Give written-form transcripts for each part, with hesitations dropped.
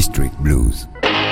District Blues.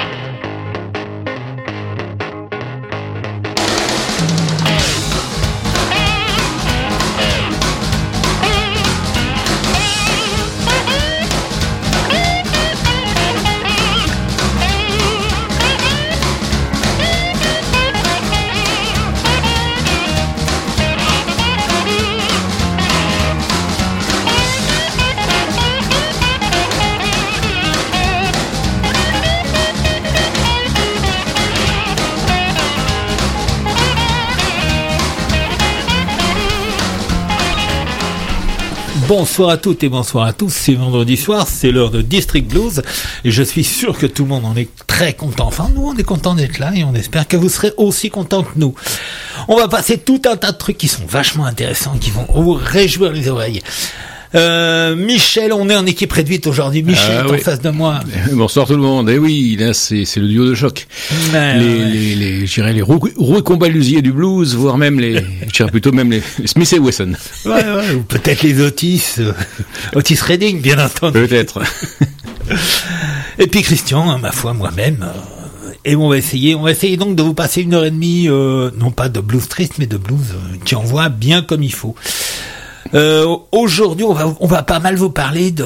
Bonsoir à toutes et bonsoir à tous, c'est vendredi soir, c'est l'heure de District Blues et je suis sûr que tout le monde en est très content. Enfin, nous on est content d'être là et on espère que vous serez aussi contents que nous. On va passer tout un tas de trucs qui sont vachement intéressants, qui vont vous réjouir les oreilles. Michel, on est en équipe réduite aujourd'hui. Michel est en face de moi. Bonsoir tout le monde. Eh oui, là c'est le duo de choc. Je dirais les roues-combalusiers du blues, voire même je dirais plutôt même les Smith & Wesson. Ouais, ou peut-être les Otis Redding, bien entendu. Peut-être. Et puis Christian, ma foi, moi-même. Et on va essayer donc de vous passer 1h30, non pas de blues triste, mais de blues qui envoie bien comme il faut. Aujourd'hui, on va pas mal vous parler de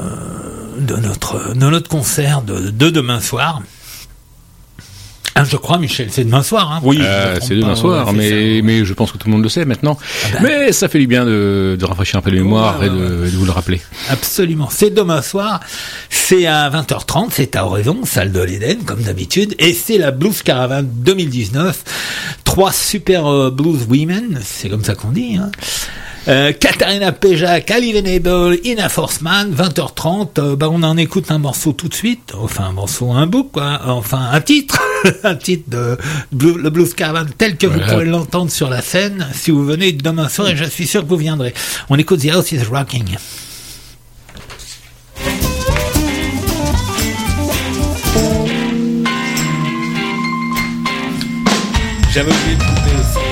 notre concert de demain soir. Je crois, Michel, c'est demain soir. Hein, oui, c'est demain soir, mais je pense que tout le monde le sait maintenant. Mais ça fait du bien de rafraîchir un peu la mémoire et de vous le rappeler. Absolument. C'est demain soir. C'est à 20h30. C'est à Oraison, salle de l'Éden, comme d'habitude. Et c'est la Blues Caravan 2019. 3 super blues women. C'est comme ça qu'on dit, hein. Katharina Peja, Cali Venable, Ina Forsman, 20h30, on en écoute un morceau tout de suite, enfin un book, quoi, enfin un titre, un titre de le Blues Caravan tel que vous pourrez l'entendre sur la scène si vous venez demain soir et je suis sûr que vous viendrez. On écoute The House is Rocking. J'avais oublié de couper aussi.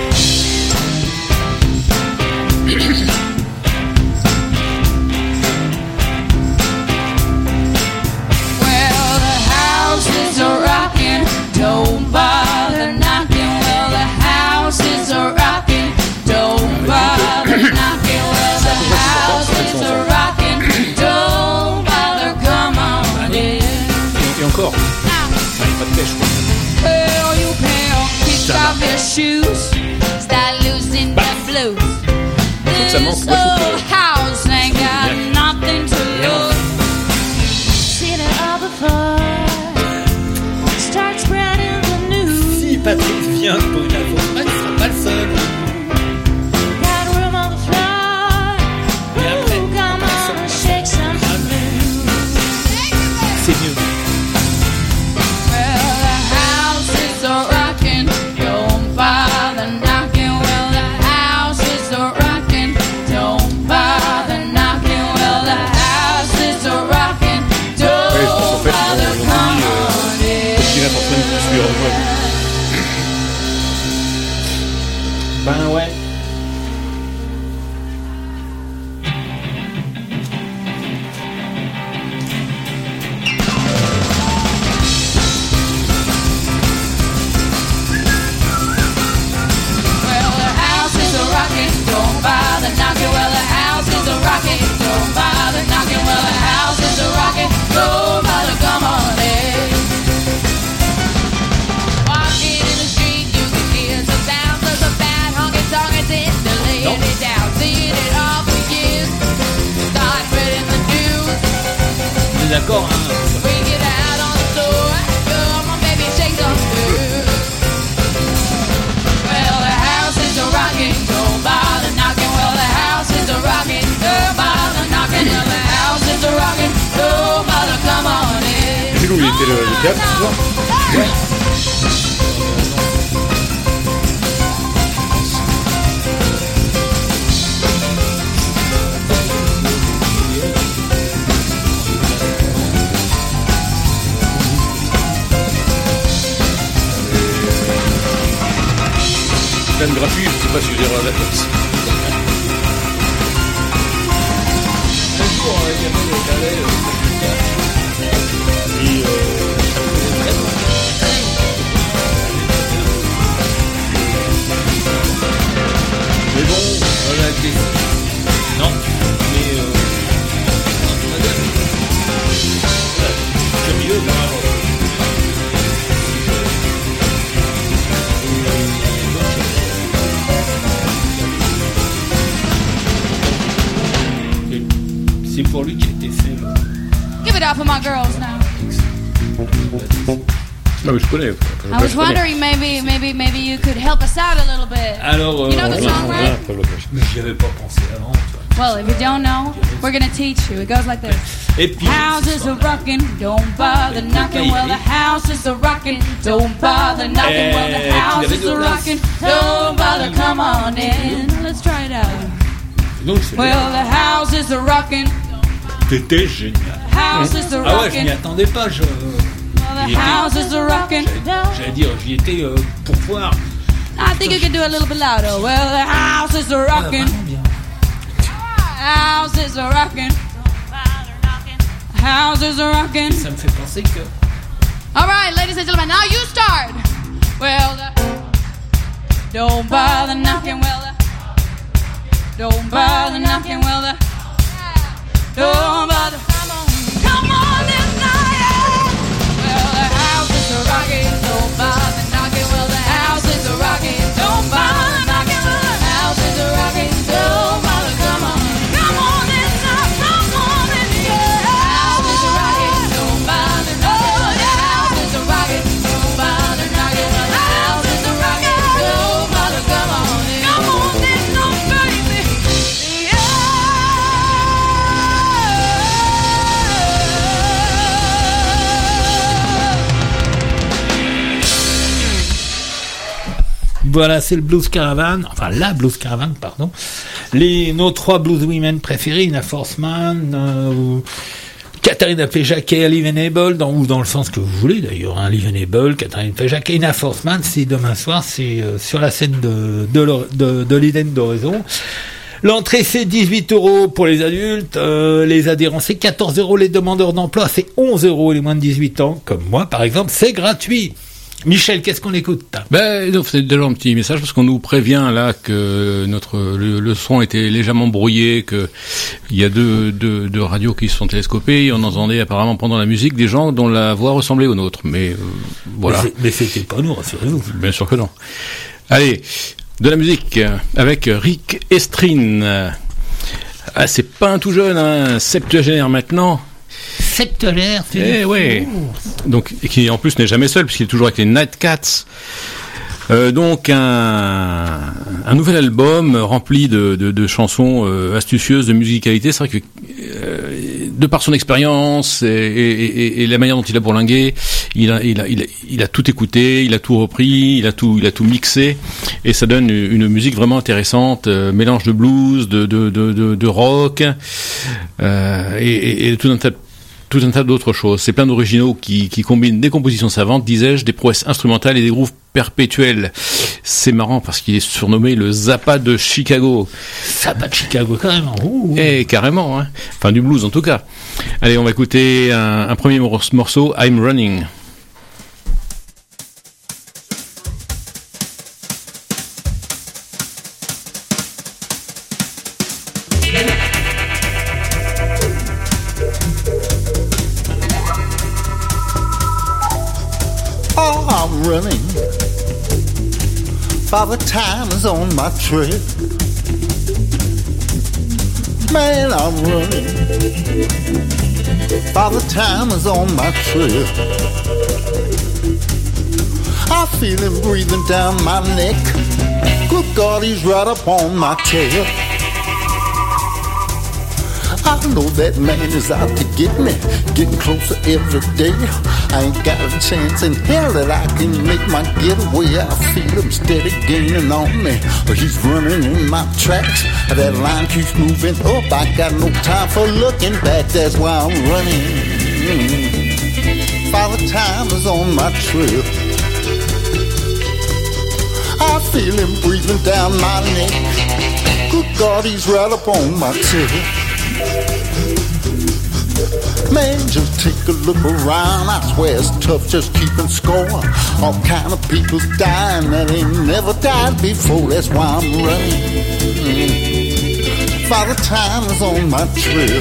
Don't bother knocking, well the house is a rockin'. Don't bother knocking, well the house is a rockin'. Don't bother, come on in. Et encore, pas de pêche. Well, you kick off your shoes, start losing the blues. This old house ain't got nothing to lose. City of the floor. Patrick vient pour une info, il ne sera pas le seul. C'est mieux. Ben ouais. Well, the house is a rockin', don't bother knocking. Well, the house is a rockin', don't bother knocking. Well, the house is a rockin', don't bother, come on in. Walking in the street, you can hear the sounds of the bad honky-tonk in the lady down, seeing it all for years. Start reading the news. On est d'accord, hein. We get out on the floor, come on baby, shake some food. Well, the house is a rockin', don't bother knocking. Well, the house is a rockin', don't bother knocking. Well, the house is a rockin', don't bother, come on in. J'ai oublié le théâtre ce soir. Ouais. Même gratuit, je ne sais pas si je dirai la place. Un jour, il y avait le ballet. Et Non, mais curieux, c'est pour lui qui a été fait. Give it up for my girls now. Non, mais je connais. I was wondering maybe you could help us out a little bit. Alors, you know the song, right? Mais j'y avais pas pensé avant. Well, if you don't know, we're gonna teach you. It goes like this. Et puis, Houses are rocking, don't bother knocking. Well, the houses are rocking, don't bother knocking. Well, the houses are rocking, don't bother. Come on in, let's try it out. donc, Well, the houses are rocking. C'était génial. Houses are Ah ouais, je rocking. m'y attendais pas. Well, the houses are rocking. J'allais dire, j'y étais pour voir. I think you can do a little bit louder. Well, the houses are rocking. Vraiment bien. Houses are rocking. Houses are rocking. Ça me fait penser que. All right, ladies and gentlemen, now you start. Well, don't bother knocking. Well, don't bother knocking. Well, don't bother. Come on this night. Well, the houses are rocking. Don't bother knocking. Well, the houses are rocking. Don't bother knocking. Well, the houses are rocking. Don't bother. Come on. Come on this night. Come on in the air. Houses are rocking. Don't bother knocking. Well, the houses are rocking. Don't bother knocking. Well, the houses are rocking. Don't bother. Come on in. Come on in, no baby. Voilà, c'est le Blues Caravan, enfin la Blues Caravan, pardon. Nos trois Blues Women préférées, Ina Forsman, Katharina Fejaquet, Liv Enable, ou dans le sens que vous voulez d'ailleurs, hein, Liv Enable, Katharina Fejaquet, Ina Forsman, c'est demain soir, c'est sur la scène de l'Eden d'Horizon. L'entrée c'est 18 € pour les adultes, les adhérents c'est 14 €, les demandeurs d'emploi c'est 11 € les moins de 18 ans, comme moi par exemple, c'est gratuit. Michel, qu'est-ce qu'on écoute? Donc c'est déjà un petit message parce qu'on nous prévient là que le son était légèrement brouillé, que il y a deux radios qui se sont télescopées, et on entendait apparemment pendant la musique des gens dont la voix ressemblait aux nôtres. Mais voilà. Mais c'était pas nous, rassurez-vous. Bien sûr que non. Allez, de la musique avec Rick Estrin. Ah, c'est pas un tout jeune, hein, septuagénaire maintenant. Septuagénaire, c'est ouais. Donc, et qui en plus n'est jamais seul puisqu'il est toujours avec les Nightcats. Donc un nouvel album rempli de chansons astucieuses, de musicalité. C'est vrai que de par son expérience et la manière dont il a bourlingué, il a tout écouté, il a tout repris, il a tout mixé, et ça donne une musique vraiment intéressante, mélange de blues, de rock, et tout un tas d'autres choses. C'est plein d'originaux qui combinent des compositions savantes, disais-je, des prouesses instrumentales et des grooves perpétuels. C'est marrant parce qu'il est surnommé le Zappa de Chicago. Zappa de Chicago, carrément. Ouh. Eh, carrément, hein. Enfin, du blues en tout cas. Allez, on va écouter un premier morceau, I'm Running. I'm running, Father Time is on my trail. Man, I'm running, Father Time is on my trail. I feel him breathing down my neck. Good God, he's right up on my tail. I know that man is out to get me, getting closer every day. I ain't got a chance in hell that I can make my getaway. I feel him steady gaining on me. He's running in my tracks. That line keeps moving up. I got no time for looking back. That's why I'm running. Father Time is on my trail. I feel him breathing down my neck. Good God, he's right up on my tail. Man, just take a look around. I swear it's tough just keeping score. All kind of people's dying that ain't never died before. That's why I'm running. Father Time is on my trail.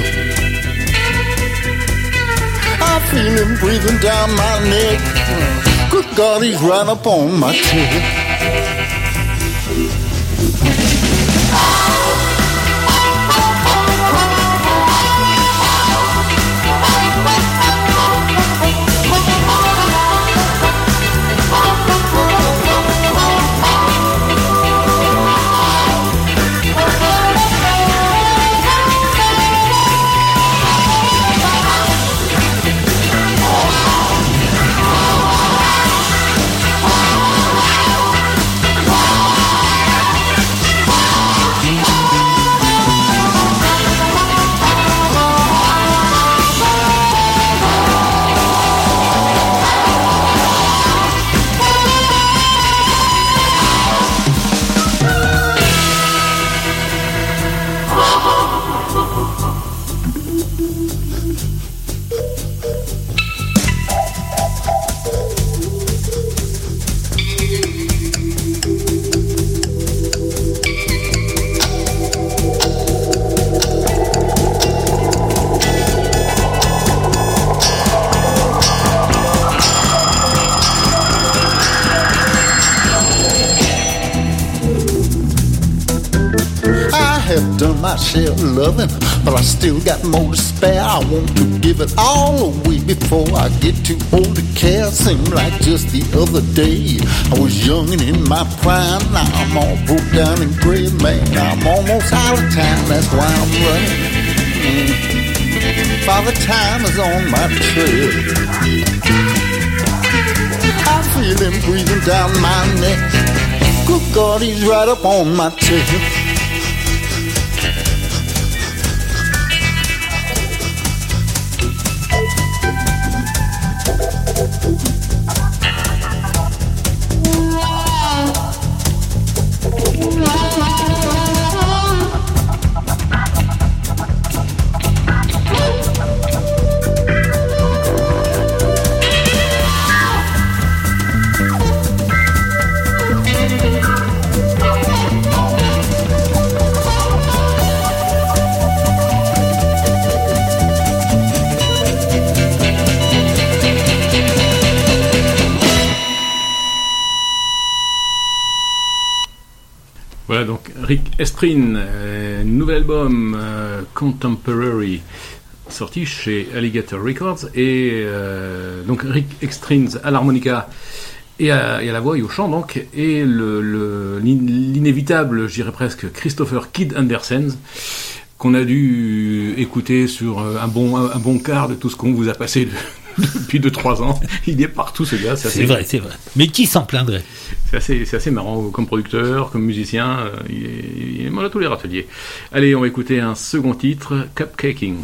I feel him breathing down my neck. Good God, he's right up on my tail. Done my share of loving, but I still got more to spare. I want to give it all away before I get too old to care. Seemed like just the other day I was young and in my prime. Now I'm all broke down and gray, man. I'm almost out of time, that's why I'm running. Father Time is on my trail. I feel him breathing down my neck. Good God, he's right up on my tail. Voilà donc Rick Estrin, nouvel album Contemporary, sorti chez Alligator Records, et donc Rick Estrin à l'harmonica et à la voix et au chant, donc, et l'inévitable, je dirais presque, Christopher Kid Andersen, qu'on a dû écouter sur un bon quart de tout ce qu'on vous a passé depuis 2-3 ans. Il est partout, ce gars. C'est vrai. Mais qui s'en plaindrait? C'est assez marrant, comme producteur, comme musicien, il est à tous les râteliers. Allez, on va écouter un second titre, Cupcaking.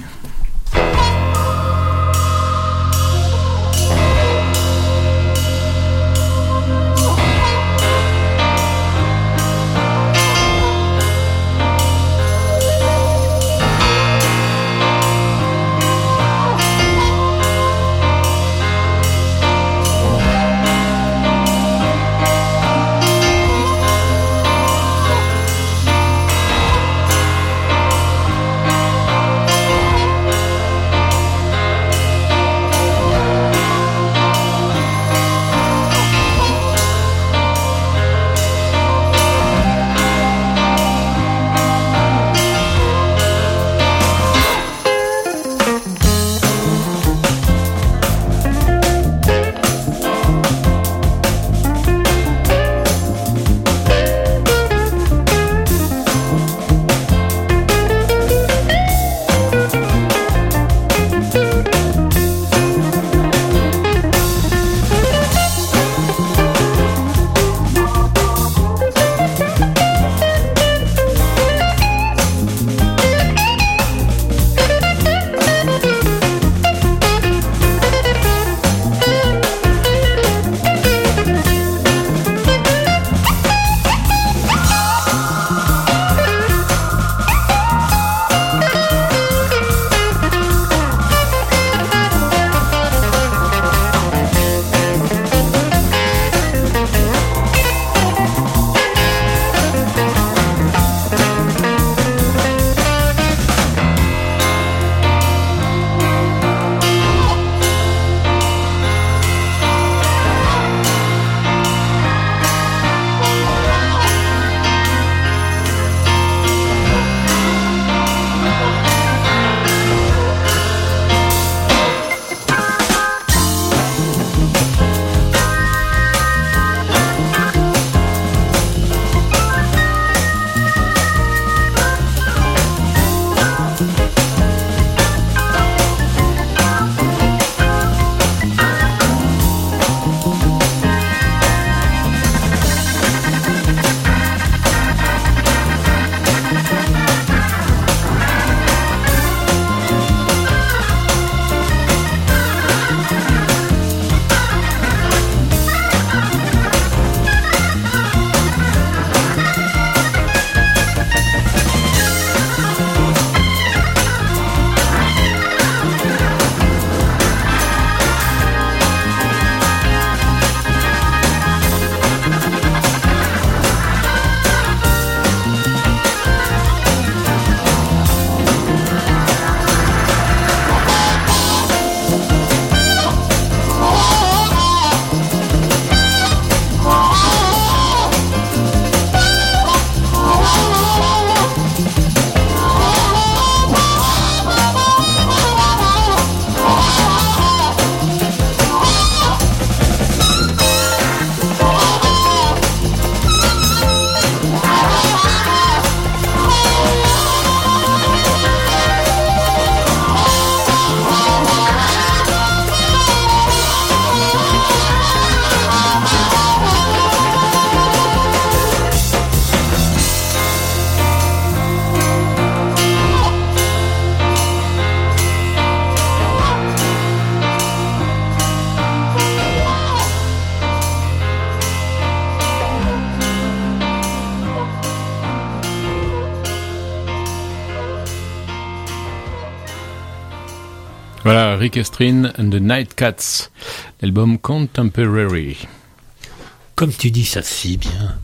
Voilà, Rick Estrin and the Nightcats, l'album Contemporary. Comme tu dis ça si bien.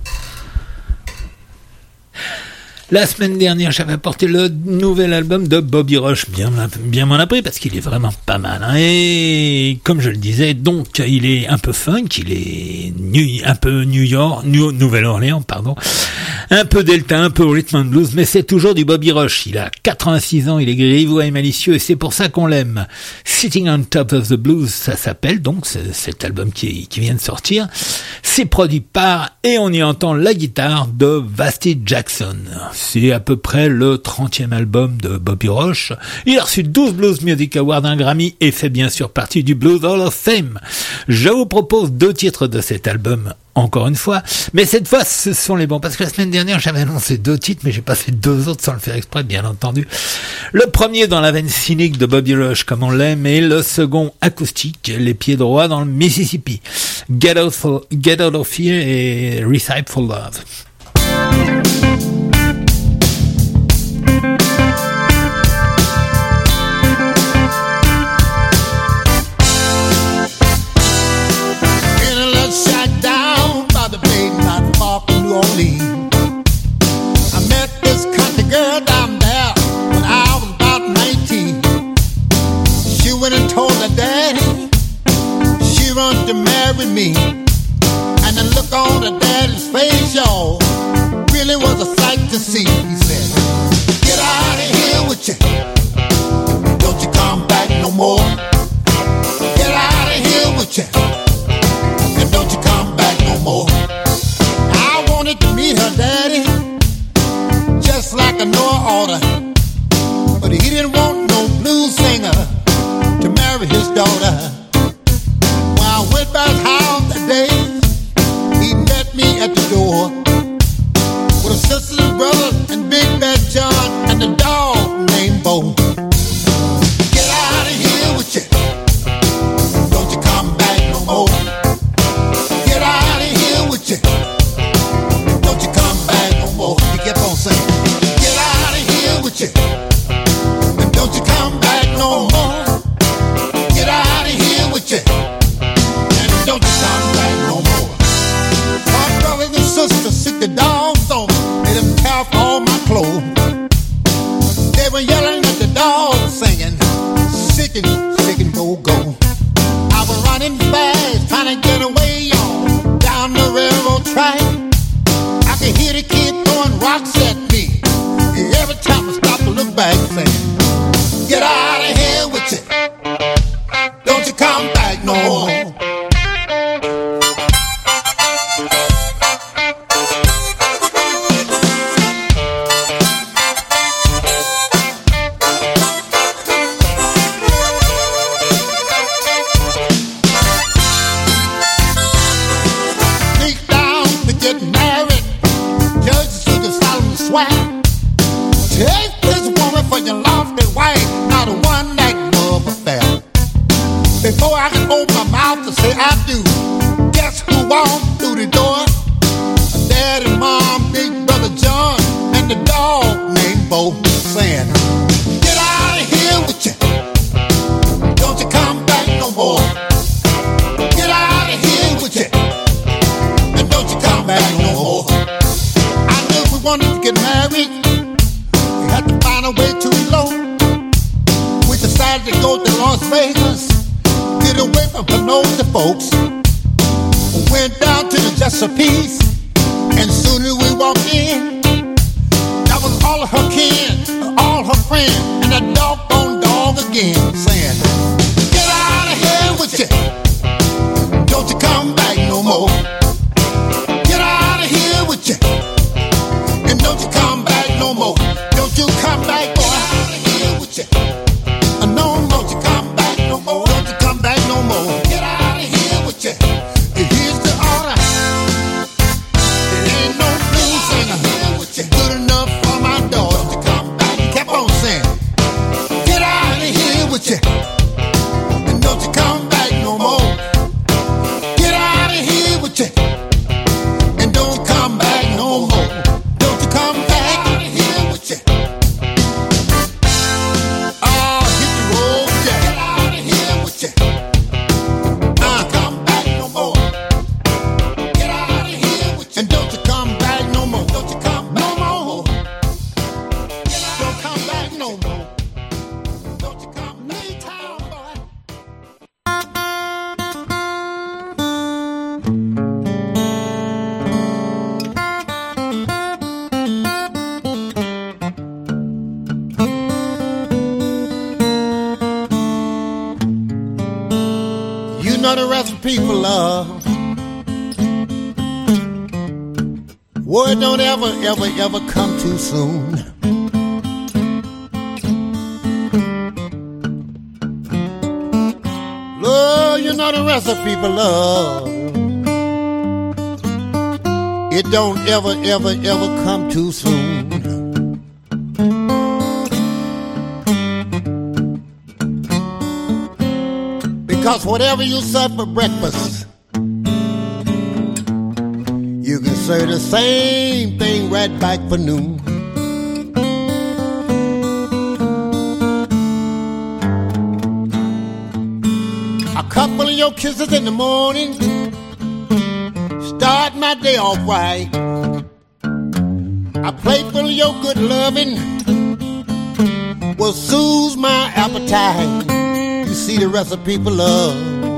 La semaine dernière, j'avais apporté le nouvel album de Bobby Rush, bien m'en appris parce qu'il est vraiment pas mal. Hein. Et comme je le disais, donc il est un peu funk, il est un peu Nouvelle-Orléans, pardon, un peu delta, un peu rhythm and blues, mais c'est toujours du Bobby Rush. Il a 86 ans, il est grivois et malicieux et c'est pour ça qu'on l'aime. Sitting on Top of the Blues, ça s'appelle donc cet album qui vient de sortir. C'est produit par et on y entend la guitare de Vasti Jackson. C'est à peu près le 30e album de Bobby Rush. Il a reçu 12 Blues Music Awards, un Grammy et fait bien sûr partie du Blues Hall of Fame. Je vous propose 2 titres de cet album, encore une fois, mais cette fois ce sont les bons, parce que la semaine dernière j'avais annoncé 2 titres, mais j'ai passé 2 autres sans le faire exprès, bien entendu. Le premier dans la veine cynique de Bobby Rush, comme on l'aime, et le second acoustique, les pieds droits dans le Mississippi. Get Out of Here et Recipe for Love. I met this country girl down there when I was about 19. She went and told her daddy she wanted to marry me. And the look on her daddy's face, y'all, really was a sight to see. He said, get out of here with you. Don't you come back no more. Get out of here with you. And don't you come back no more. I wanted to meet her daddy, just like I know I oughta. But he didn't want no blues singer to marry his daughter. When I went back home that day, he met me at the door with a sister and brother and Big Bad John and the dog named Bo. Get out of here with you. Don't you come back no more. Get out of here with you. Don't you come back no more. He kept on saying, get out of here with you. And don't you come back no more. Get out of here with you. And don't you come back no more. My brothers and sisters sick the dogs on me. Made them tear off all my clothes. They were yelling at the dogs singing, sick and go, go. I was running fast trying to get away, y'all, down the railroad track. I could hear the kid throwing rocks at me. And every time I stopped to look back, saying, get out of here with you. Don't you come back no more. Sneak down to get married. Judge to the solemn swear. Take this woman for your lawful wife, not a one night love affair. Before I can open my mouth to say I do, guess who walked through the door? Dad and Mom, Big Brother John, and the dog named Bo, saying, get out of here with you. Don't you come back no more. Get out of here with you. And don't you come back no more. I knew we wanted to get married. We had to find a way to elope. We decided to go to Las Vegas, get away from Kenosha folks. We went down to the Chesapeake, and soon as we walked in, that was all of her kin, all her friends, and that doggone dog again, saying, get out of here with you. Don't you come back no more. Get out of here with you. And don't you come back no more. Don't you come back, boy. Get out of here with you. No, don't you come back no more. Don't you come back no more. Get out of here with you. Here's the order. There ain't no blues singer good enough for my daughter. Don't you come back. He kept on saying, get out of here with you. And don't you come back no more. Get out of here with you. know the recipe for love. Word don't ever come too soon. Lord, you know the recipe for love. It don't ever come too soon. Because whatever you serve for breakfast, you can serve the same thing right back for noon. A couple of your kisses in the morning start my day off right. A plate full of your good loving will soothe my appetite. You see the recipe for love.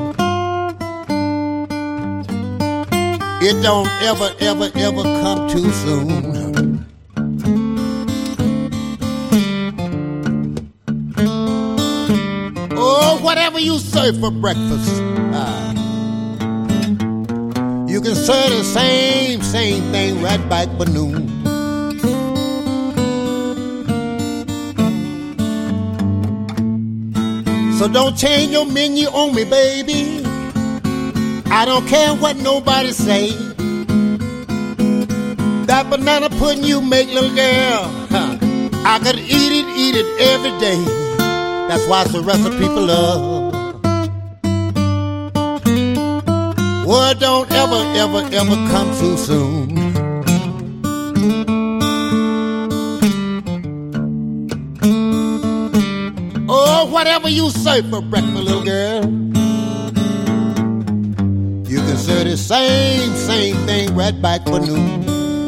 It don't ever come too soon. Oh, whatever you serve for breakfast, you can serve the same thing right back for noon. So don't change your menu on me, baby. I don't care what nobody say. That banana pudding you make, little girl, I could eat it every day. That's why it's a recipe for love. Word don't ever come too soon. Oh, whatever you serve for breakfast, little girl, you can serve the same thing right back for noon.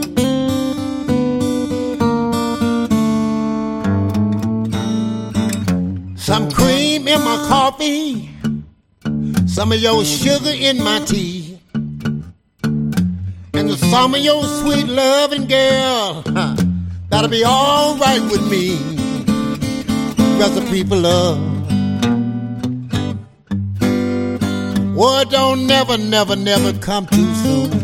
Some cream in my coffee, some of your sugar in my tea, and some of your sweet loving, girl, that'll be all right with me. Recipe for love. Word don't never come too soon.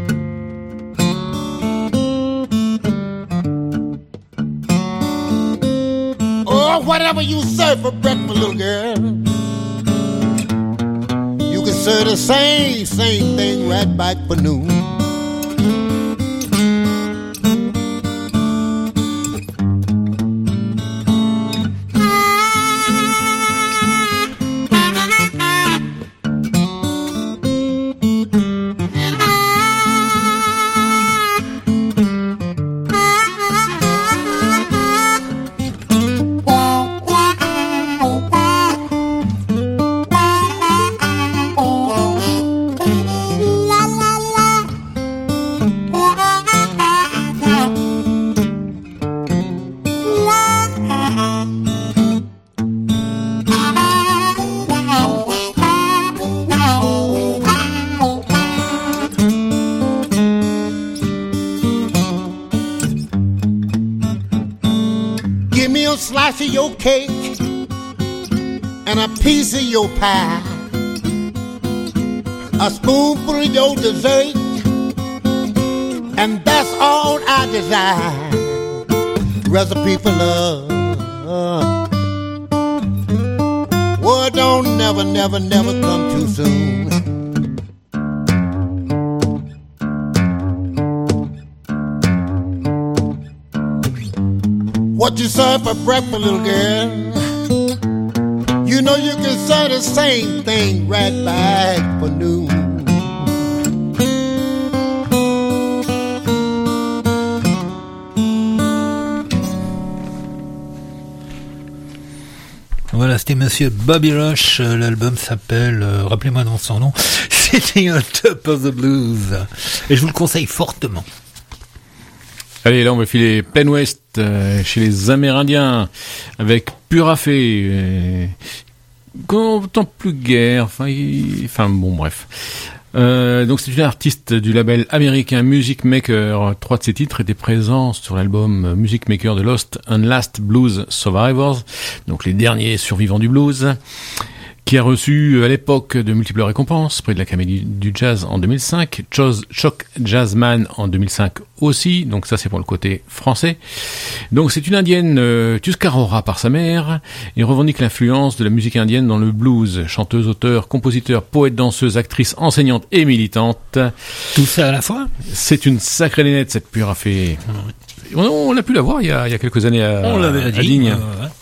Oh, whatever you serve for breakfast, little girl, you can serve the same thing right back for noon. Slice of your cake and a piece of your pie, a spoonful of your dessert, and that's all I desire. Recipe for love. Word don't never come too soon. What you serve for breakfast, little girl, you know you can serve the same thing right back for noon. Voilà, c'était Monsieur Bobby Rush. L'album s'appelle, rappelez-moi dans son nom, Sitting on Top of the Blues. Et je vous le conseille fortement. Allez, là on va filer plein ouest chez les Amérindiens avec Purafé, tant plus guère, enfin bon bref. Donc c'est une artiste du label américain Music Maker. 3 de ses titres étaient présents sur l'album Music Maker de Lost and Last Blues Survivors, donc les derniers survivants du blues, qui a reçu à l'époque de multiples récompenses, prix de l'Académie du Jazz en 2005, Choc Jazzman en 2005 aussi, donc ça c'est pour le côté français. Donc c'est une indienne Tuscarora par sa mère, et revendique l'influence de la musique indienne dans le blues, chanteuse, auteure, compositeur, poète, danseuse, actrice, enseignante et militante. Tout ça à la fois. C'est une sacrée nénette, cette pure a fait... On a pu la voir il y a quelques années à Digne.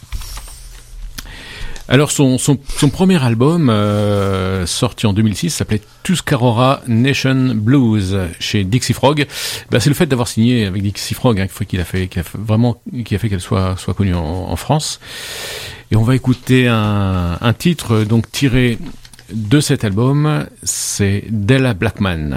Alors son premier album sorti en 2006 s'appelait Tuscarora Nation Blues chez Dixie Frog. C'est le fait d'avoir signé avec Dixie Frog qui a fait qu'elle soit connue en France. Et on va écouter un titre donc tiré de cet album, c'est Della Blackman.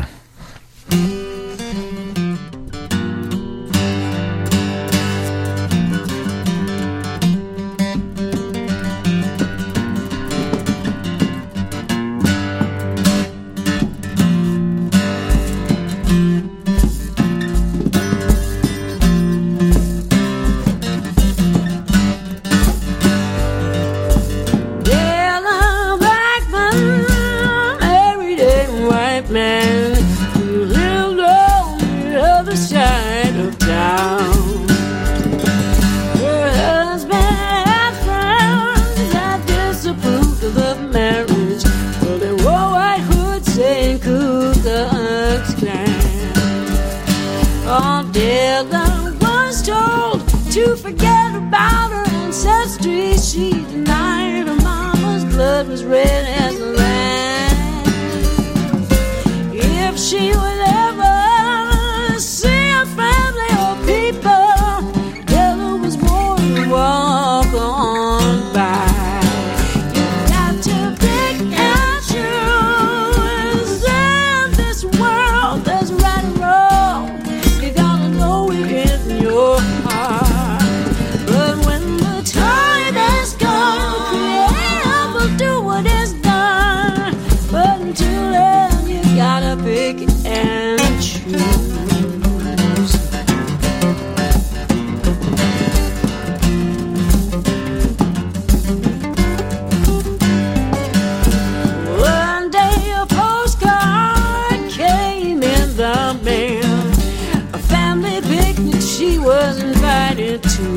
To forget about her ancestry, she denied her mama's blood was red as the land. If she would ever see a family or people, Della was born to walk on by. You got to pick and choose. In this world, there's right and wrong. You gotta know it in your heart. Pick and choose. One day a postcard came in the mail, a family picnic she was invited to.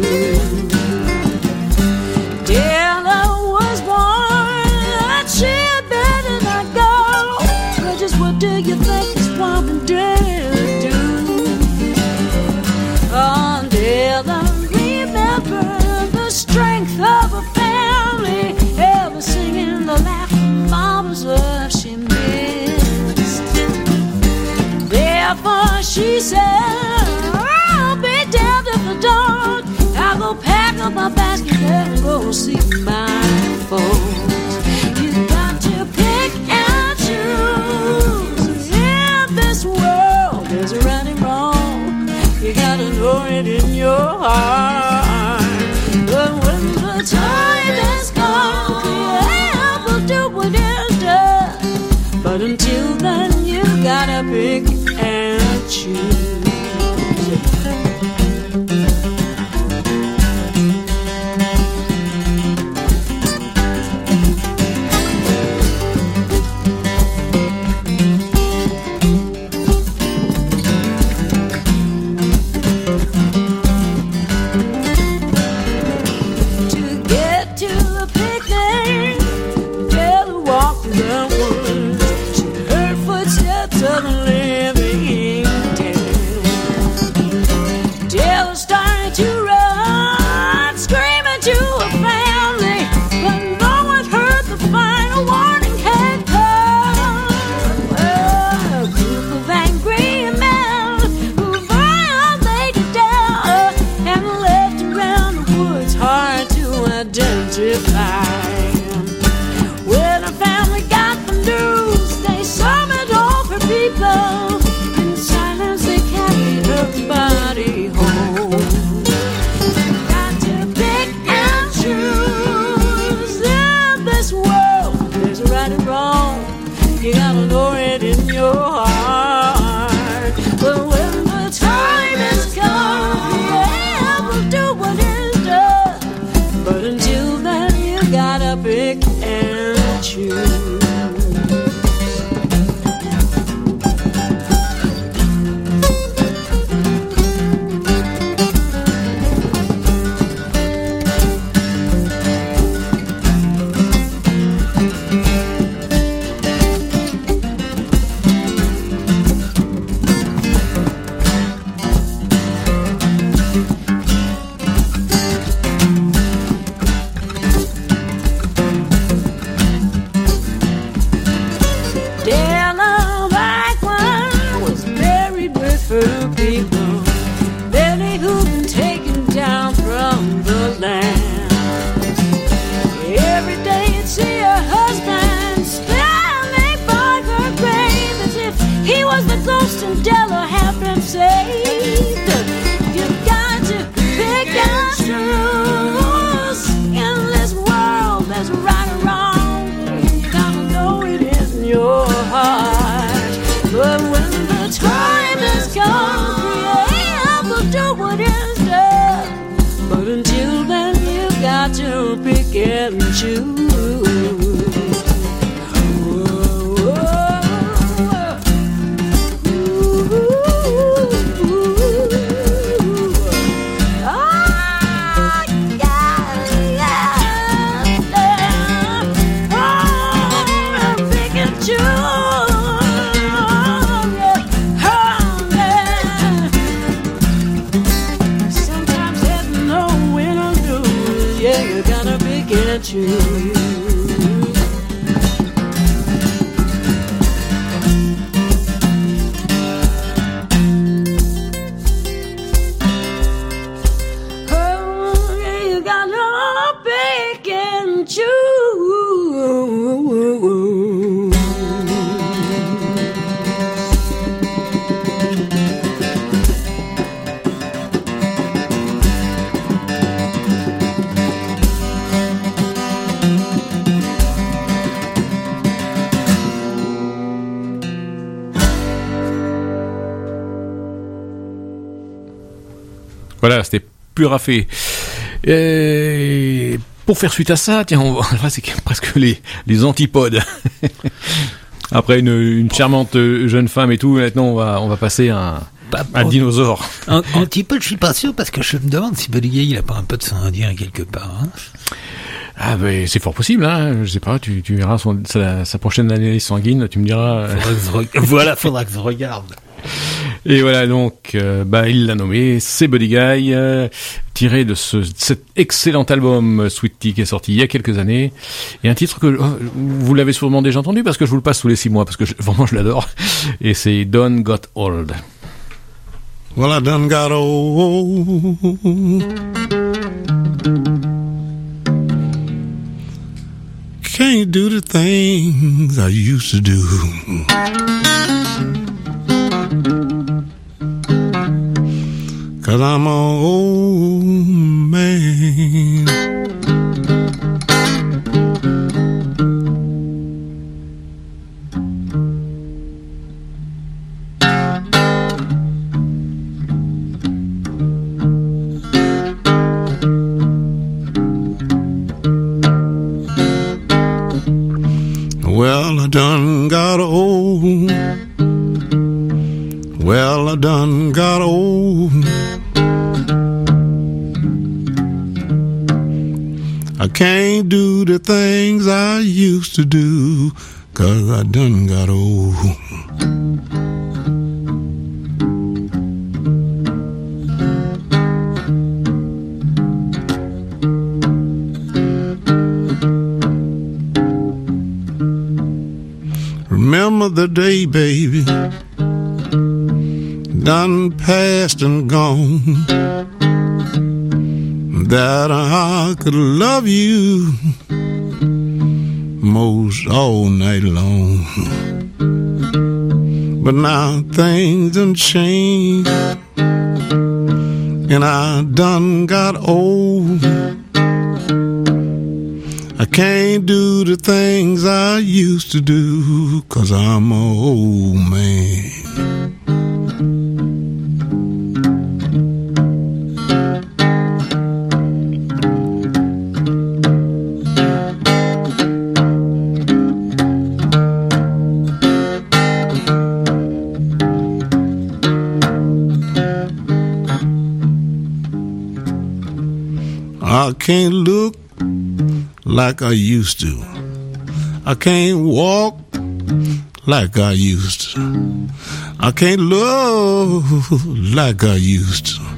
Della was warned she had better not go. But just what do you think this woman did do? Oh, Della, remember the strength of a family, ever singing the laughing mama's love she missed. Therefore she said, I'll be damned if I don't. I'll go pack up my basket and go see my folks. You got to pick and choose. In this world, there's right and wrong. You gotta know it in your heart. But when the time has come, yeah, we'll do what is done. But until then, you gotta pick and choose. When a family got the news, they summoned all her people. In silence they carried her body home. Got to pick and choose. In this world, there's right and wrong. You gotta know it in your heart. But when the time has come, yeah, we'll do what is done. But until then, you gotta pick and choose. Voilà, c'était plus raffé. Et pour faire suite à ça, tiens, c'est presque les antipodes. Après une charmante jeune femme et tout, maintenant on va passer à un dinosaure. Antipode, je suis pas sûr parce que je me demande si Buddy Guy il a pas un peu de sang indien quelque part. Hein. Ah ben c'est fort possible, hein. Je sais pas, tu verras sa prochaine analyse sanguine, tu me diras. Faudra que je regarde. Et voilà donc, il l'a nommé, c'est Buddy Guy, tiré de cet excellent album Sweet Tea qui est sorti il y a quelques années, et un titre que vous l'avez sûrement déjà entendu parce que je vous le passe tous les 6 mois parce que vraiment je l'adore, et c'est Done Got Old. Well, I done got old. Can't do the things I used to do. Cause I'm an old man. Well, I done got old. Well, I done got old. I can't do the things I used to do, 'cause I done got old. Remember the day, baby, done past and gone, that I could love you most all night long. But now things done changed, and I done got old. I can't do the things I used to do, 'cause I'm an old man. can't look like I used to. I can't walk like I used to. I can't love like I used to.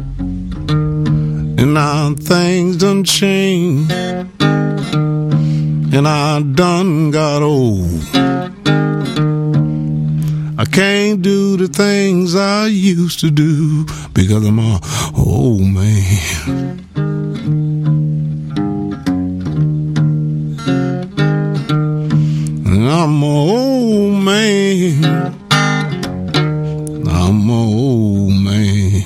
And now things done changed, and I done got old. I can't do the things I used to do because I'm an old man. I'm an old man. I'm an old man.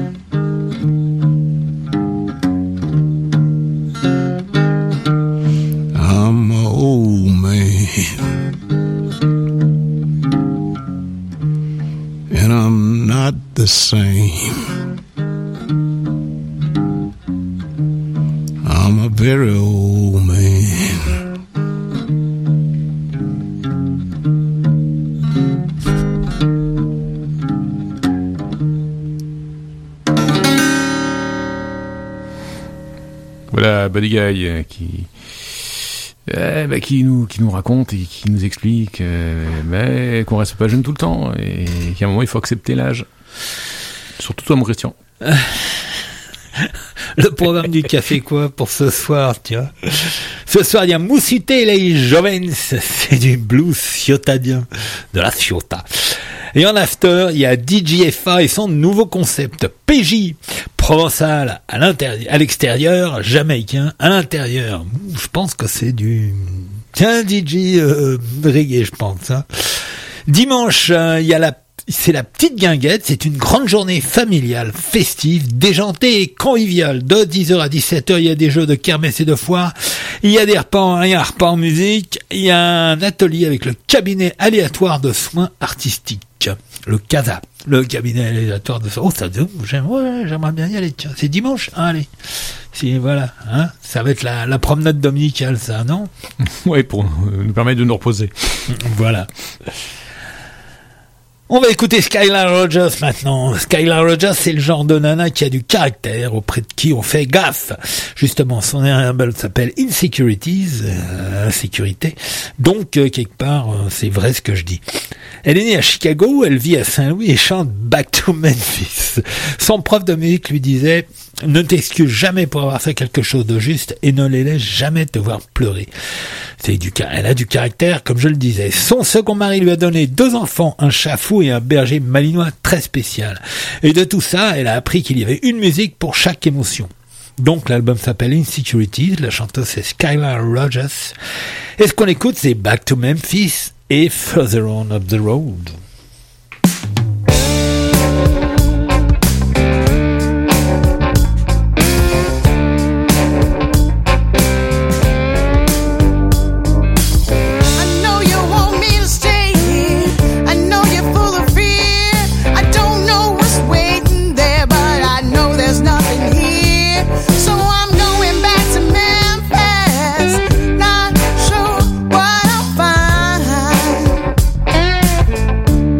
I'm an old man. And I'm not the same. I'm a very old man. Voilà, Buddy Guy qui nous raconte et qui nous explique qu'on reste pas jeune tout le temps et qu'à un moment il faut accepter l'âge. Surtout toi, mon Christian. Le programme du café quoi pour ce soir, tu vois. Ce soir, il y a Musite les Jovens, c'est du blues ciotadien, de la ciota. Et en after, il y a DJFA et son nouveau concept, PJ, provençal à l'extérieur, jamaïcain à l'intérieur. Je pense que c'est un DJ reggae, je pense. Hein. Dimanche, il y a c'est la petite guinguette, c'est une grande journée familiale, festive, déjantée et conviviale. De 10h à 17h, il y a des jeux de kermesse et de foire, il y a un repas en musique, il y a un atelier avec le cabinet aléatoire de soins artistiques, le CASA, le cabinet aléatoire de soins. Oh, ça j'aimerais bien y aller, tiens, c'est dimanche, allez. Voilà, hein, ça va être la promenade dominicale, ça, non? Oui, pour nous permettre de nous reposer. Voilà. On va écouter Skylar Rogers maintenant. Skylar Rogers, c'est le genre de nana qui a du caractère, auprès de qui on fait gaffe. Justement, son album s'appelle Insecurities, insécurité. Donc, quelque part, c'est vrai ce que je dis. Elle est née à Chicago, elle vit à Saint-Louis et chante Back to Memphis. Son prof de musique lui disait: ne t'excuse jamais pour avoir fait quelque chose de juste et ne les laisse jamais te voir pleurer. Elle a du caractère, comme je le disais. Son second mari lui a donné 2 enfants, un chat fou et un berger malinois très spécial. Et de tout ça, elle a appris qu'il y avait une musique pour chaque émotion. Donc l'album s'appelle Insecurities, la chanteuse c'est Skylar Rogers. Et ce qu'on écoute, c'est Back to Memphis et Further On Up the Road. Not sure what I'll find.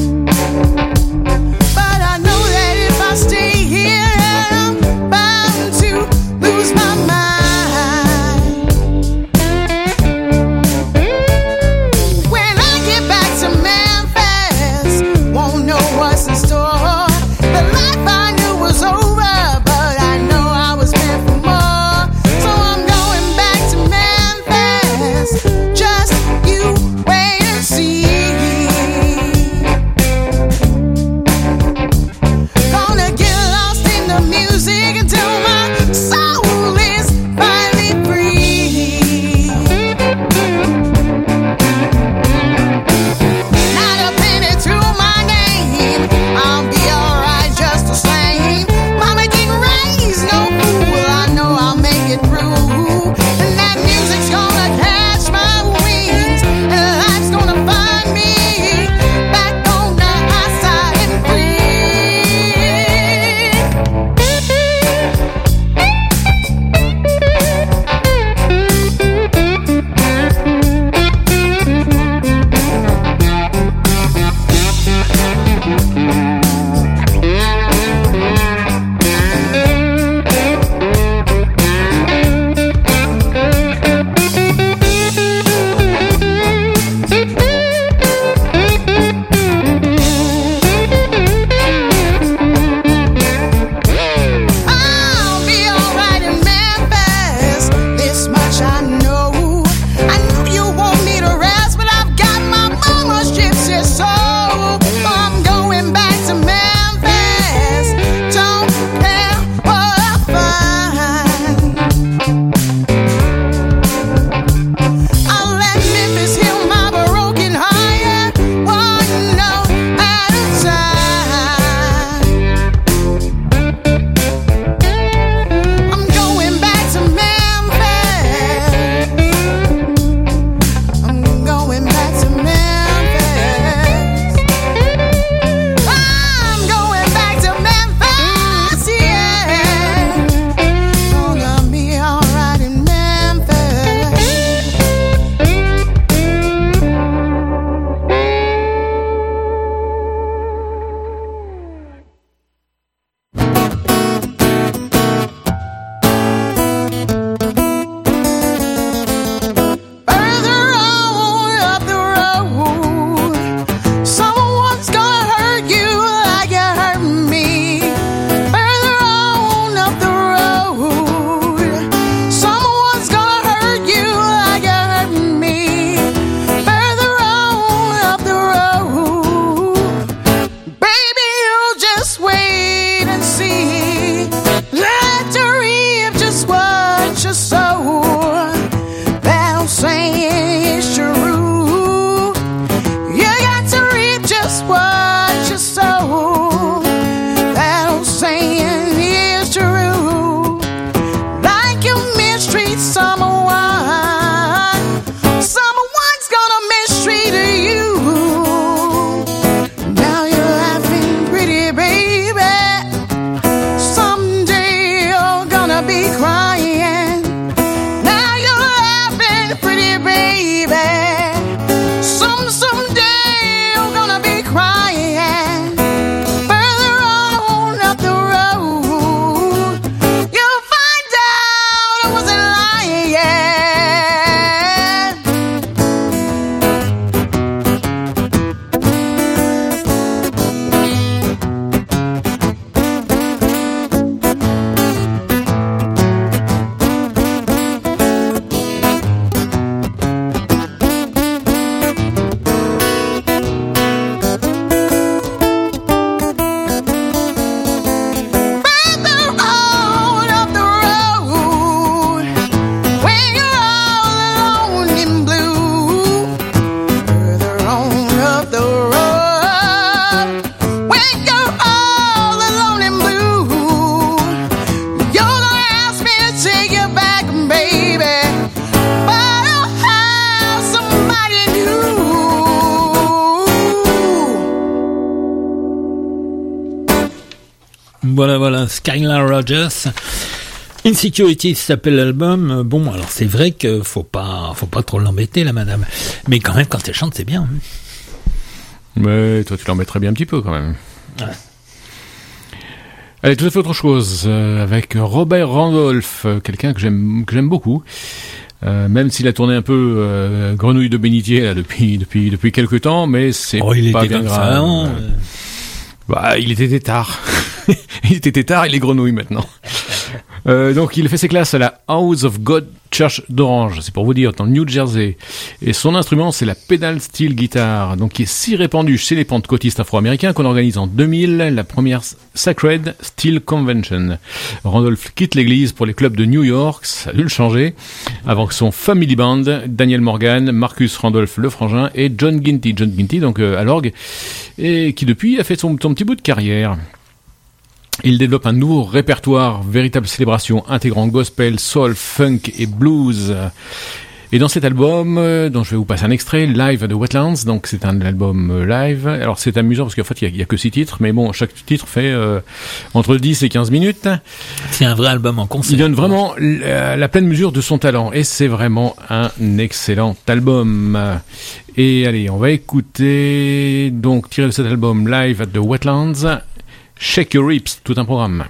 Skylar Rogers. Insecurity s'appelle l'album. Bon, alors c'est vrai que faut pas trop l'embêter, la madame. Mais quand même, quand elle chante, c'est bien. Mais toi, tu l'embêterais bien un petit peu, quand même. Ouais. Allez, tout à fait autre chose, avec Robert Randolph, quelqu'un que j'aime beaucoup. Même s'il a tourné un peu Grenouille de bénitier là, depuis quelques temps, mais c'est pas bien grave. Bah, il était tard. Il est grenouille maintenant. Donc il fait ses classes à la House of God Church d'Orange, c'est pour vous dire, dans le New Jersey. Et son instrument, c'est la pedal steel guitar, donc qui est si répandue chez les pentecôtistes afro-américains qu'on organise en 2000 la première Sacred Steel Convention. Randolph quitte l'église pour les clubs de New York, ça a dû le changer, avant que son family band, Daniel Morgan, Marcus Randolph le frangin et John Ginty, donc à l'orgue, et qui depuis a fait son petit bout de carrière. Il développe un nouveau répertoire, véritable célébration intégrant gospel, soul, funk et blues. Et dans cet album, dont je vais vous passer un extrait, Live at the Wetlands, donc c'est un album live. Alors c'est amusant parce qu'en fait il y a que 6 titres, mais bon, chaque titre fait entre 10 et 15 minutes. C'est un vrai album en concert. Il donne vraiment la pleine mesure de son talent, et c'est vraiment un excellent album. Et allez, on va écouter, donc tiré de cet album, Live at the Wetlands, Shake Your Hips, tout un programme.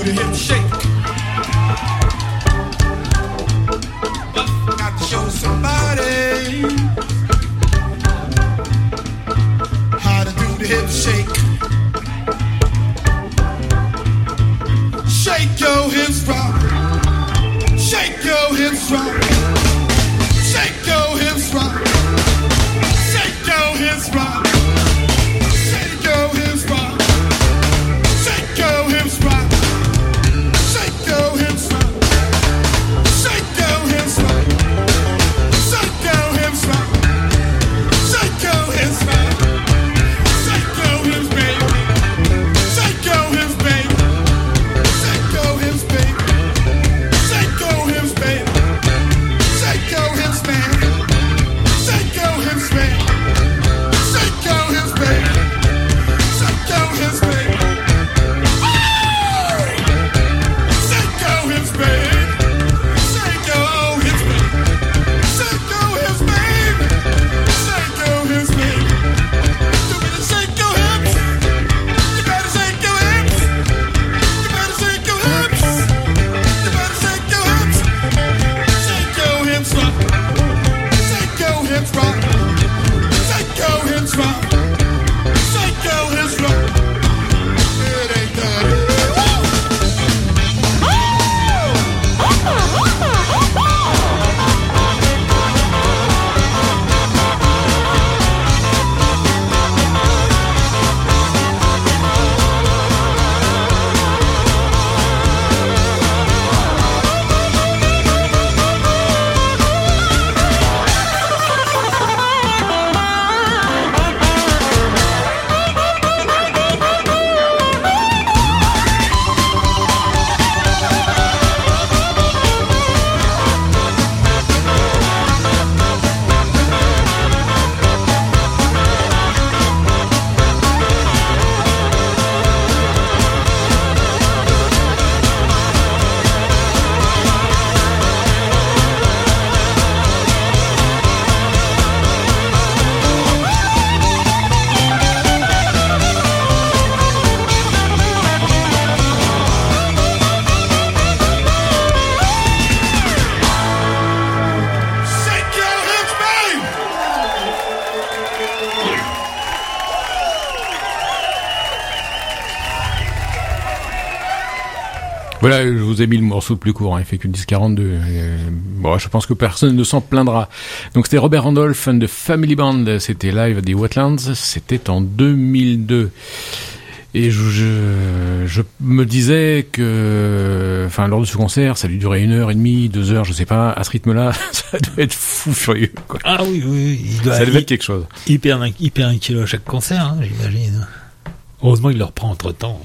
the hip shake. But I got to show somebody how to do the hip shake. Shake your hips, rock. Shake your hips, rock. Shake your hips, rock. Shake your hips, rock. Shake your hips, rock. Shake your hips, rock. Shake your hips, rock. Shake your hips, rock. Shake your hips, rock. Shake your hips, rock. Shake your hips, baby. Shake your hips, baby. Shake your hips, baby. Shake your hips, baby. Shake your hips, man. Shake your hips, man. Shake your hips, baby. Shake your hips, baby. Oh! Shake your hips, baby. Shake your hips, baby. Shake your hips, baby. Shake your hips, baby. You better shake your hips. You better shake your hips. You better shake your hips. You better shake your hips. Shake your hips, rock. Shake your hips, rock. Shake your hips, rock. Shake your hips, rock. It ain't done. Shake your hips, babe. Voilà, je vous ai mis le morceau le plus court, hein, il fait que 10:42. Bon, je pense que personne ne s'en plaindra. Donc c'était Robert Randolph and the Family Band, c'était live des Wetlands, c'était en 2002. Et je me disais que, enfin, lors de ce concert, ça a dû durer 1h30, 2 heures, je sais pas, à ce rythme-là, ça doit être fou furieux, quoi. Ah oui, il doit Ça devait être quelque chose. hyper un kilo à chaque concert, hein, j'imagine. Heureusement, il le reprend entre-temps.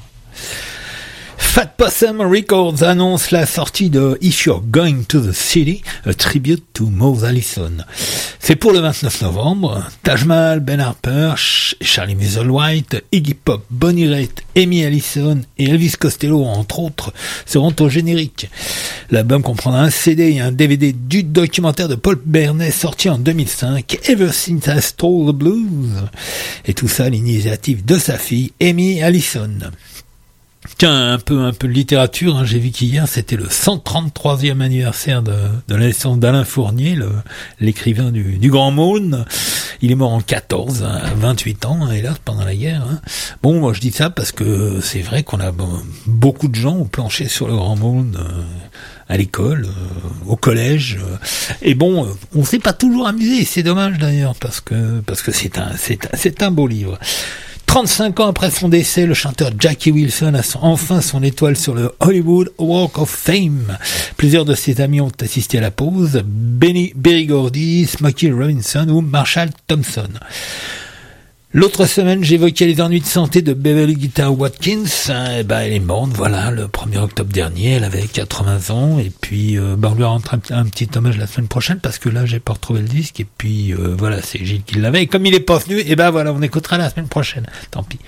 Fat Possum Records annonce la sortie de If You're Going to the City, a tribute to Mose Allison. C'est pour le 29 novembre. Taj Mahal, Ben Harper, Charlie Musselwhite, Iggy Pop, Bonnie Raitt, Amy Allison et Elvis Costello, entre autres, seront au générique. L'album comprendra un CD et un DVD du documentaire de Paul Bernet sorti en 2005, Ever Since I Stole the Blues. Et tout ça à l'initiative de sa fille, Amy Allison. Tiens, un peu de littérature, hein. J'ai vu qu'hier c'était le 133e anniversaire de la naissance d'Alain Fournier, l'écrivain du Grand Maulne. Il est mort en 14, à 28 ans, hein, hélas, pendant la guerre. Hein. Bon, moi je dis ça parce que c'est vrai qu'on a beaucoup de gens ont planché sur le Grand Maulne à l'école, au collège. Et bon, on s'est pas toujours amusé, c'est dommage d'ailleurs, parce que c'est un beau livre. 35 ans après son décès, le chanteur Jackie Wilson a enfin son étoile sur le Hollywood Walk of Fame. Plusieurs de ses amis ont assisté à la pause, Berry Gordy, Smokey Robinson ou Marshall Thompson. L'autre semaine, j'évoquais les ennuis de santé de Beverly Guitar Watkins. Elle est morte, voilà, le 1er octobre dernier. Elle avait 80 ans. Et puis, on lui rend un petit hommage la semaine prochaine parce que là, j'ai pas retrouvé le disque. Et puis, voilà, c'est Gilles qui l'avait. Et comme il est pas venu, voilà, on écoutera la semaine prochaine. Tant pis.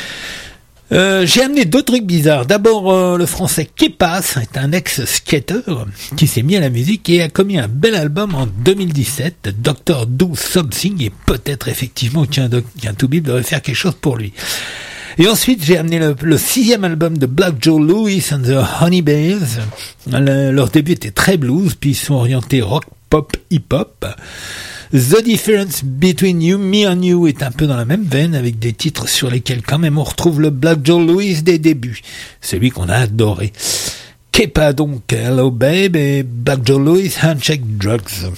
J'ai amené deux trucs bizarres. D'abord, le français Kepa est un ex-skater qui s'est mis à la musique et a commis un bel album en 2017, Dr. Do Something, et peut-être effectivement qu'un Toubib devrait faire quelque chose pour lui. Et ensuite, j'ai amené le 6e album de Black Joe Lewis and the Honeybees. Leur début était très blues, puis ils sont orientés rock, pop, hip-hop. The Difference Between You, Me and You est un peu dans la même veine, avec des titres sur lesquels quand même on retrouve le Black Joe Lewis des débuts, celui qu'on a adoré. Kepa donc, Hello Babe, et Black Joe Lewis, Handshake Drugs.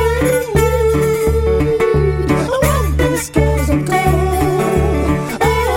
Skies are cold.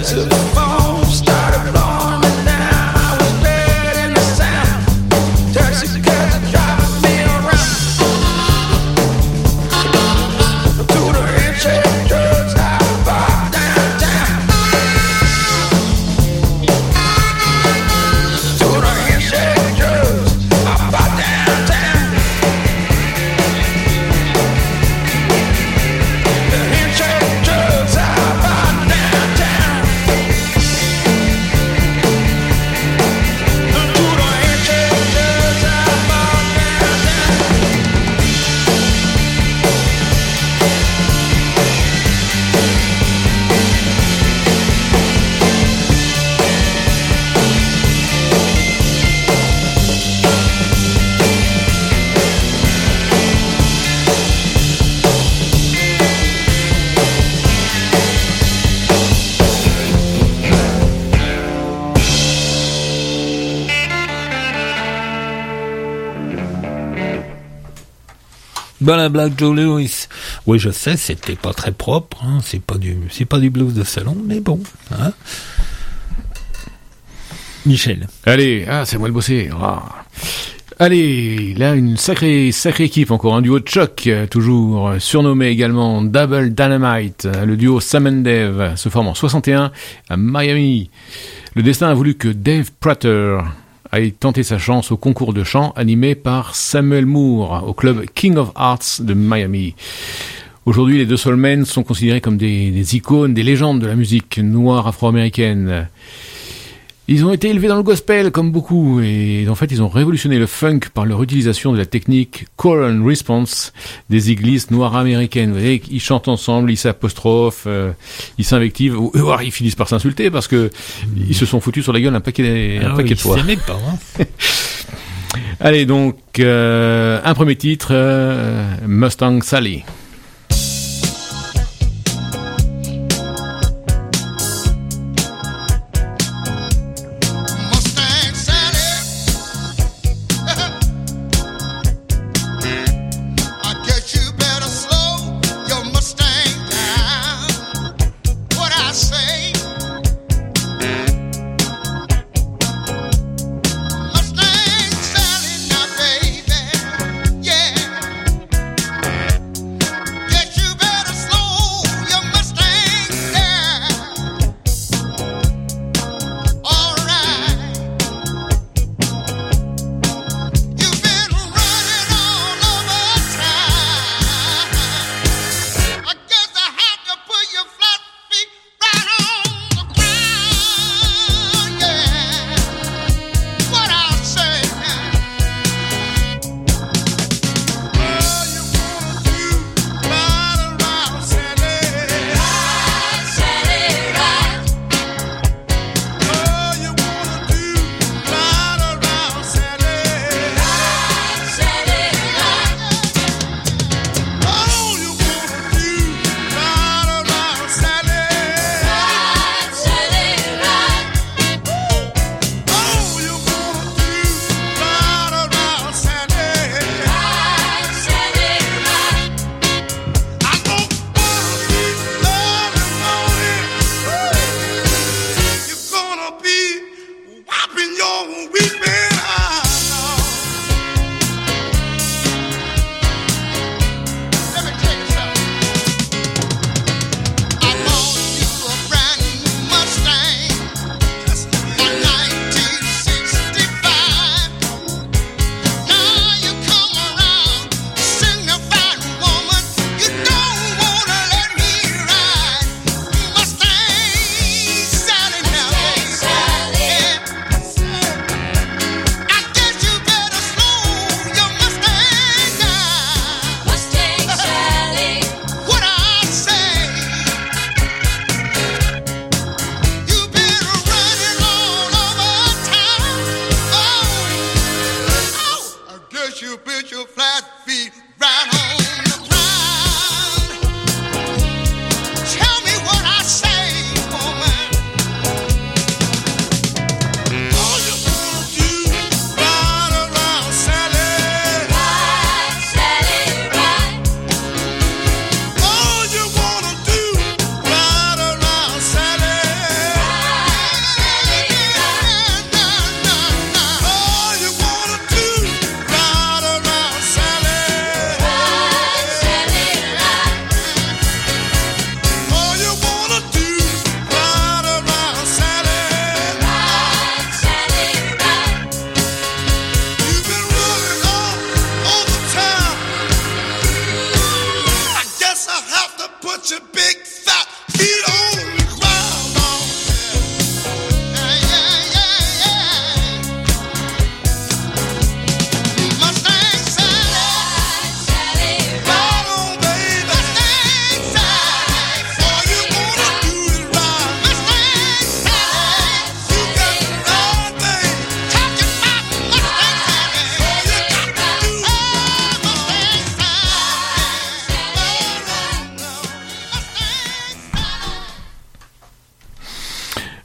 till the phone started blowing me down. I was dead in the sound. Taxi cabs are driving me around. To the handshake drugs out by downtown. To the handshake drugs out by downtown. The handshake drugs out by downtown. To the handshake drugs out by downtown. Voilà, Black Joe Lewis. Oui, je sais, c'était pas très propre, hein, c'est pas du blues de salon, mais bon, hein. Michel. Allez, c'est moi le bosser. Allez, là, une sacrée équipe, encore un duo de choc, toujours surnommé également Double Dynamite. Le duo Sam and Dave se forme en 61 à Miami. Le destin a voulu que Dave Prater aille tenter sa chance au concours de chant animé par Samuel Moore au club King of Arts de Miami. Aujourd'hui, les deux Soulmen sont considérés comme des icônes, des légendes de la musique noire afro-américaine. Ils ont été élevés dans le gospel, comme beaucoup, et en fait, ils ont révolutionné le funk par leur utilisation de la technique call and response des églises noires américaines. Vous voyez, ils chantent ensemble, ils s'apostrophent, ils s'invectivent, ou ils finissent par s'insulter parce que ils se sont foutus sur la gueule un paquet de fois. Ils s'aimaient pas, hein. Allez, donc, un premier titre, Mustang Sally. Mustang Sally, I guess you better slow your Mustang down. What I say, Mustang Sally, now baby, yeah.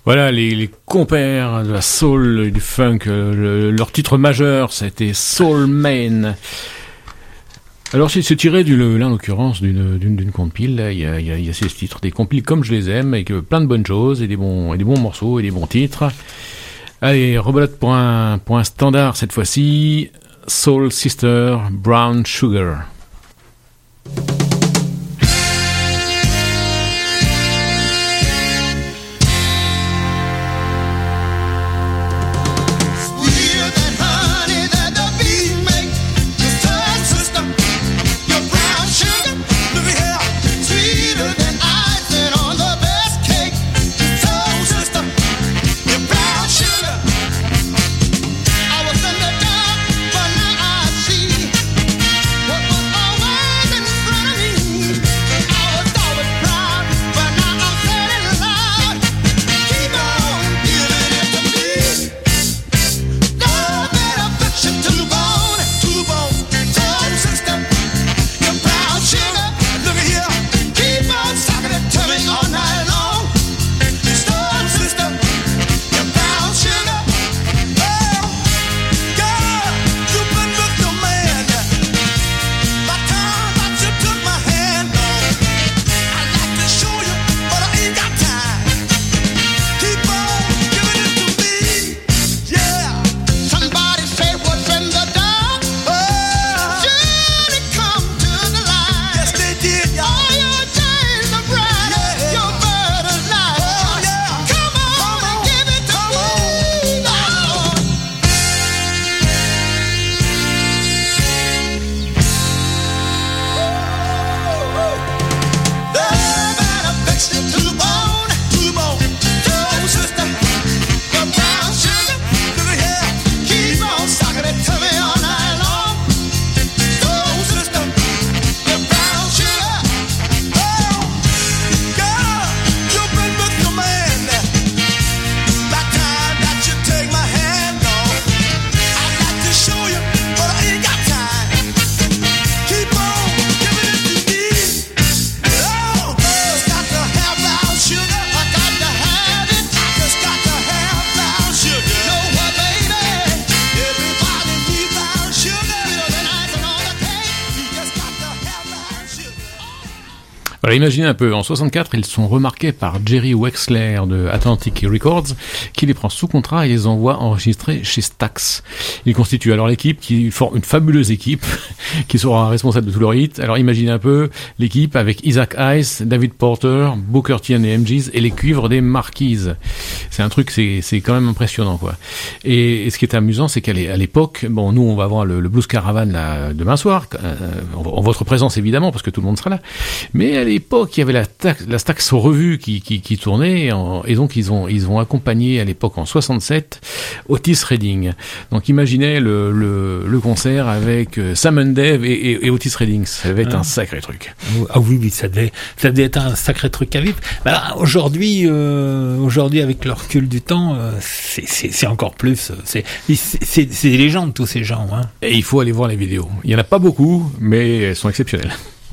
Voilà, les compères de la soul et du funk, leur titre majeur, c'était Soul Man. Alors c'est tiré là en l'occurrence d'une compile, là, il y a ces titres, des compiles comme je les aime, avec plein de bonnes choses, et des bons morceaux, et des bons titres. Allez, rebelote pour un standard cette fois-ci, Soul Sister, Brown Sugar. Alors imaginez un peu, en 64, ils sont remarqués par Jerry Wexler de Atlantic Records, qui les prend sous contrat et les envoie enregistrer chez Stax. Ils constituent alors l'équipe, qui forme une fabuleuse équipe, qui sera responsable de tous leurs hits. Alors imaginez un peu l'équipe avec Isaac Hayes, David Porter, Booker T and the MGs et les cuivres des Marquises. C'est un truc, c'est quand même impressionnant, quoi. Et ce qui est amusant, c'est qu'à l'époque, bon, nous on va voir le Blues Caravan là, demain soir, en votre présence évidemment, parce que tout le monde sera là. Mais à l'époque, il y avait la Stax Revue qui tournait, et donc ils ont accompagné à l'époque en 67 Otis Redding. Donc imaginez le concert avec Sam and Dave et Otis Redding, ça devait être un sacré truc. Ah oui, ça devait être un sacré truc à vivre. Bah, aujourd'hui avec le recul du temps, c'est encore plus. C'est des légendes tous ces gens. Hein. Et il faut aller voir les vidéos. Il y en a pas beaucoup, mais elles sont exceptionnelles.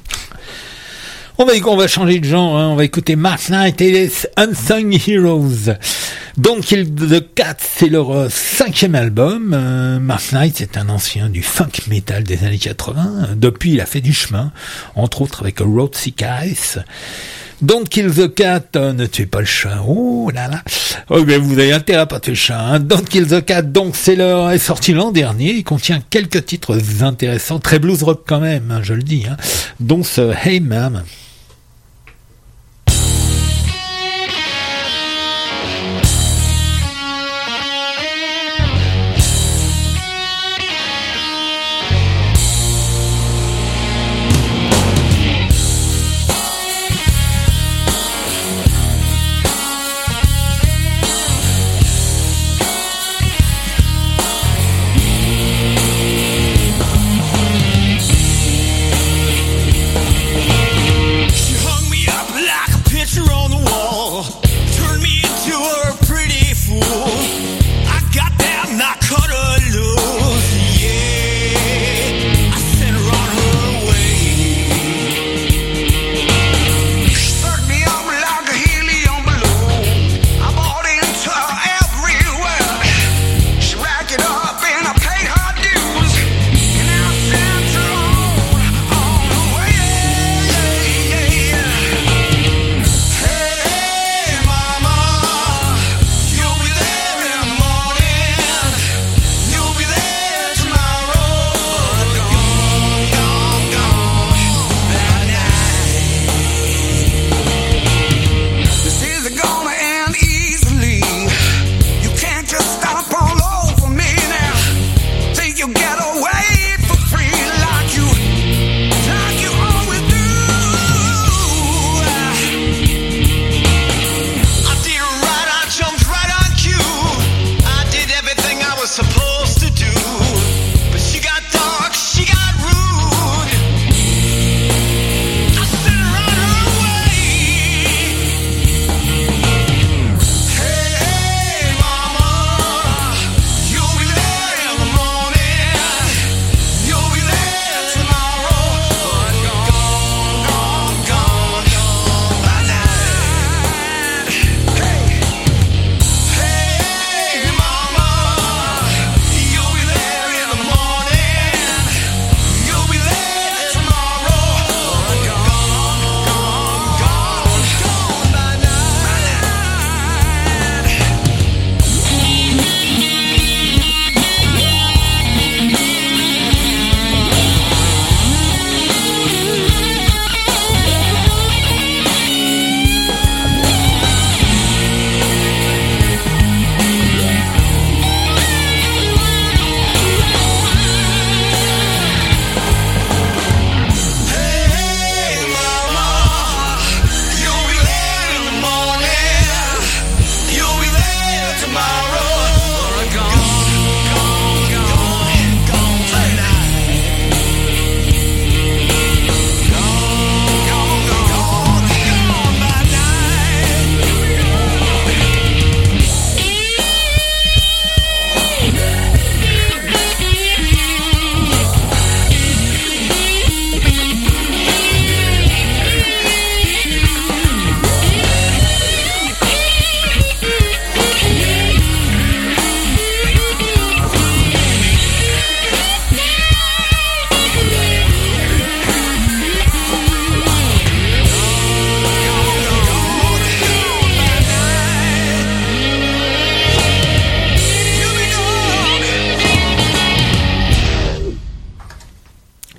On va changer de genre, hein. On va écouter Mark Knight et les Unsung Heroes. Don't Kill the Cat, c'est leur 5e album. Mark Knight, c'est un ancien du funk metal des années 80. Depuis, il a fait du chemin, entre autres avec Road Sick Eyes. Don't Kill the Cat, ne tuez pas le chat. Oh là là. Oh, mais vous avez intérêt à pas tuer le chat, hein. Don't Kill the Cat, donc est sorti l'an dernier. Il contient quelques titres intéressants, très blues rock quand même, hein, je le dis, hein. Donc ce Hey Ma'am.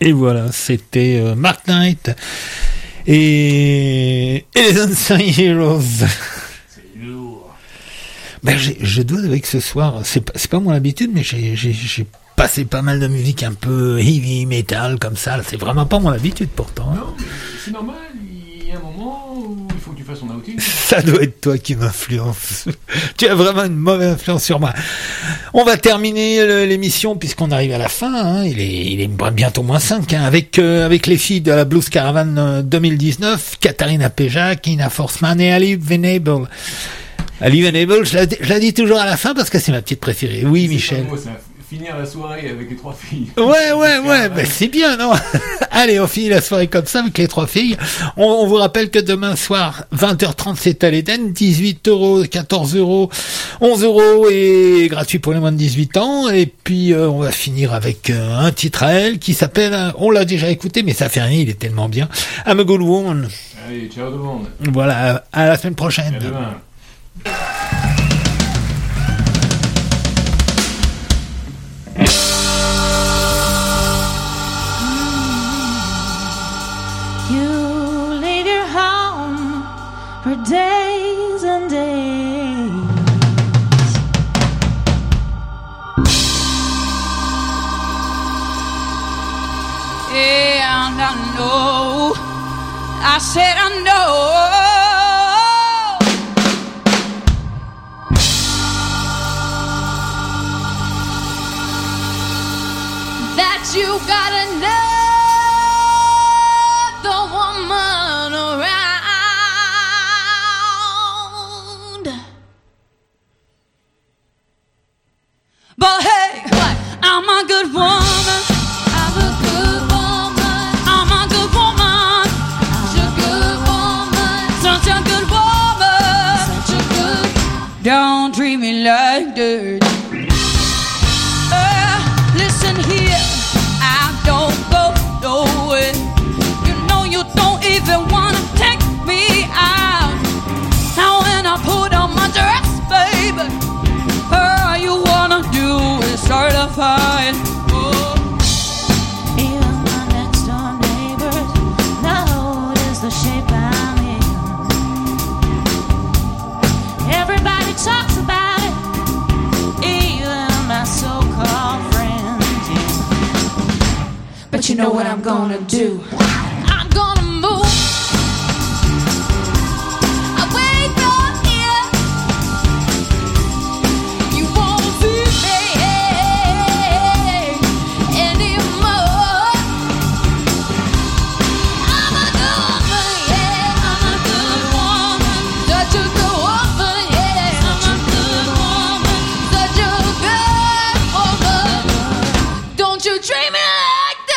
Et voilà, c'était Mark Knight et les Unsung Heroes. C'est lourd. Ben, je dois avouer que ce soir, c'est pas mon habitude, mais j'ai passé pas mal de musique un peu heavy metal comme ça. C'est vraiment pas mon habitude pourtant. Hein. Non, mais c'est normal. Il y a un moment où il faut que tu fasses ton outing. Ça doit être toi qui m'influence. Tu as vraiment une mauvaise influence sur moi. On va terminer l'émission puisqu'on arrive à la fin. Hein. Il est bientôt -5 hein, avec les filles de la Blues Caravan 2019, Katharina Péjac, Ina Forsman et Ali Venable. Ali Venable, je la dis toujours à la fin parce que c'est ma petite préférée. Oui, Michel. Finir la soirée avec les 3 filles. Ouais, ben c'est bien, non? Allez, on finit la soirée comme ça avec les 3 filles. On vous rappelle que demain soir, 20h30, c'est à l'Eden, 18 €, 14 €, 11 € et gratuit pour les moins de 18 ans. Et puis, on va finir avec un titre à elle qui s'appelle, on l'a déjà écouté, mais ça fait rien, il est tellement bien. I'm a Good Woman. Allez, ciao tout le monde. Voilà, à la semaine prochaine. À demain. You linger home for days and days. And I know, I said I know that you got another woman around. But hey, what? I'm a good woman. I'm a good woman. I'm a good woman. Such a good woman. Such a good woman. Such a good. Don't treat me like dirt. Listen here, I don't go nowhere. You know you don't even wanna take me out. Now when I put on my dress, baby, all you wanna do is certify. Oh. Even my next door neighbors notice the shape I'm in. Everybody talks about it, even my so-called friends. Yeah. But you know what I'm gonna do? I'm gonna move. I wake up here. You won't see me anymore. I'm a good woman, yeah. I'm a good woman. Such a good woman, yeah. I'm a good woman. Such a good woman. Don't you treat me like that.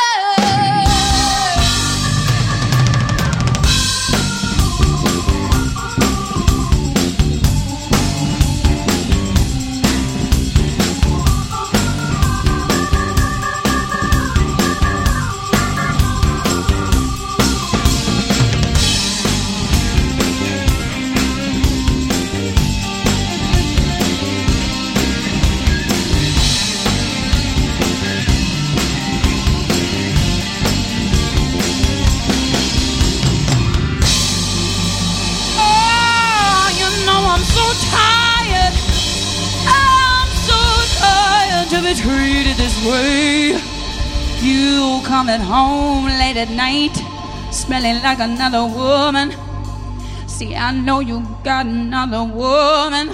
Oh, you know I'm so tired. I'm so tired to be treated this way. You coming home late at night, smelling like another woman. See, I know you got another woman.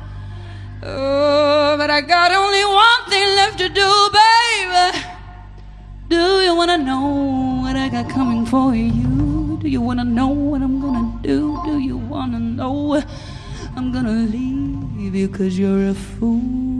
Oh, but I got only one thing left to do, baby. Do you wanna know what I got coming for you? Do you wanna know what I'm gonna do? Do you wanna know I'm gonna leave you 'cause you're a fool?